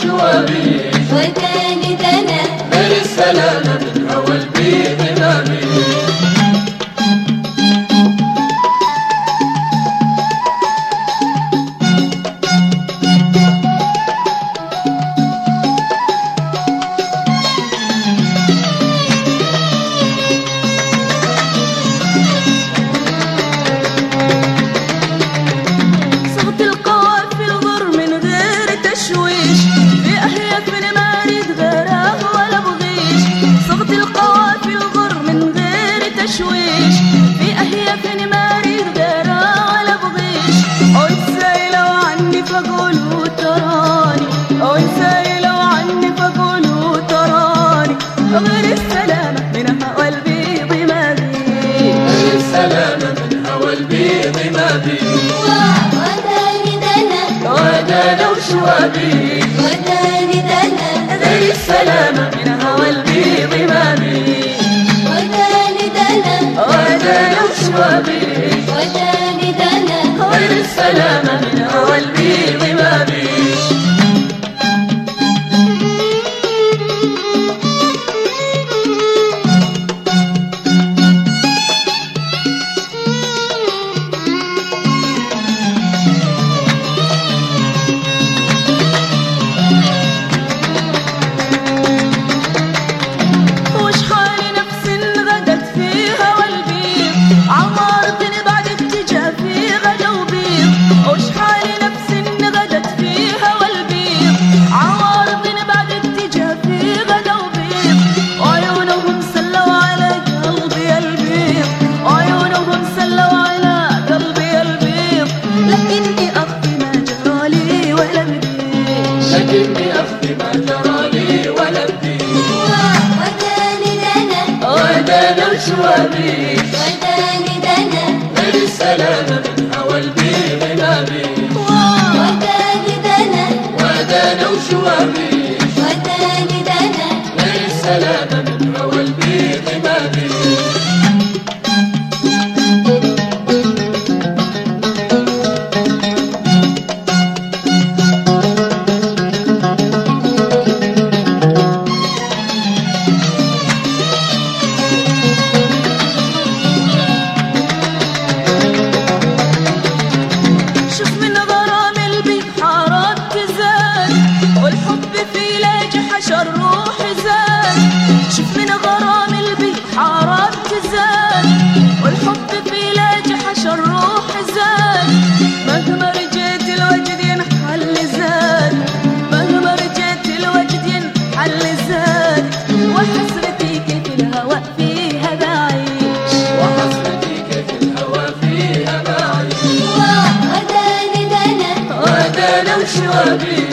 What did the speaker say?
وشوابي وداني دنا غير السلامة من هوى البيض ما بيه. غير السلامة من هوى البيض ما بيه. غير السلامة من هوى البيض ما بيه. وداني دنا ودانا وشوابي وداني دنا غير السلامة من هوى البيض ما بيه. وداني دنا ودانا وشوابي وداني دنا غير السلامة من هوى البيض ما بيه. لكني أخفي ما جرى لي ولا بدي. وداني دنا ودانا وشوابي وداني دنا غير السلامة من هوى البيض ما بيه. وداني دنا ودانا وشوابي وداني دنا غير السلامة من هوى البيض ما بيه. شوف من غرام البيت حارات زاد والحب في لاجح الروح زاد. مهما رجيت الوجد ينحل زاد مهما رجيت الوجد ينحل زاد. وحسرتي كيف الهوى فيها بعيش وحسرتي كيف الهوى فيها بعيش. وداني دنا ودانا وشوابي